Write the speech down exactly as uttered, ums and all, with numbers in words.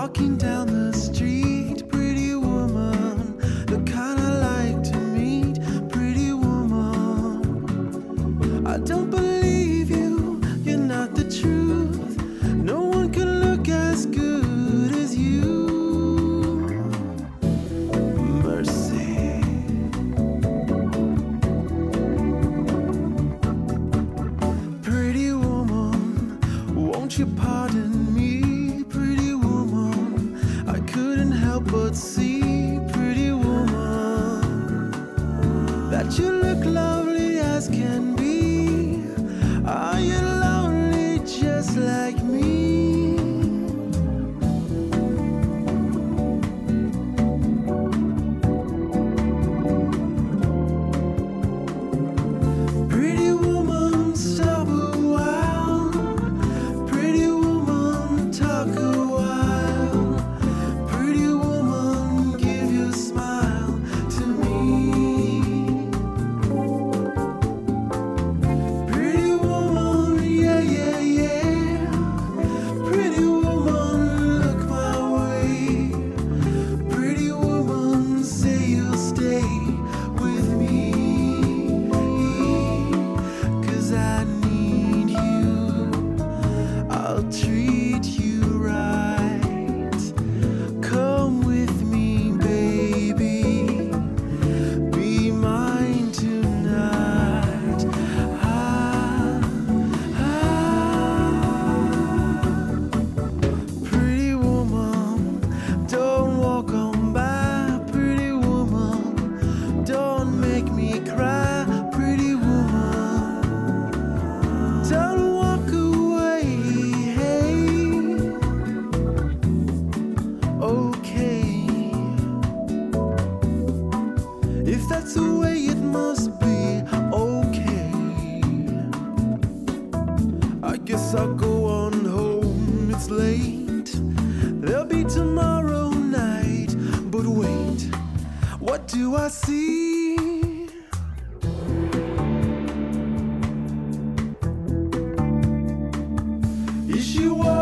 Walking down the street, pretty woman, the kind I like to meet, pretty woman. I don't believe you, you're not the truth. No one can look as good as you. Mercy. Pretty woman, won't you pardon me, pretty woman? I couldn't help but see, pretty woman, that you look lovely as can be. Are you lonely just like me? Pretty woman, stop a while. Pretty woman, talk a while. Pretty woman, give your smile to me. Pretty woman, yeah, yeah, yeah. Pretty woman, look my way. Pretty woman, say you'll stay with me. 'Cause I need you, I'll treat you right. Come with me, baby, be mine tonight. Ah, ah. Pretty woman, don't walk on by. Pretty woman, don't make me cry. Pretty woman, don't walk away. Hey, okay. If that's the way it must be, okay. I guess I'll go on home, it's late. There'll be tomorrow night. But wait, what do I see? Is she walking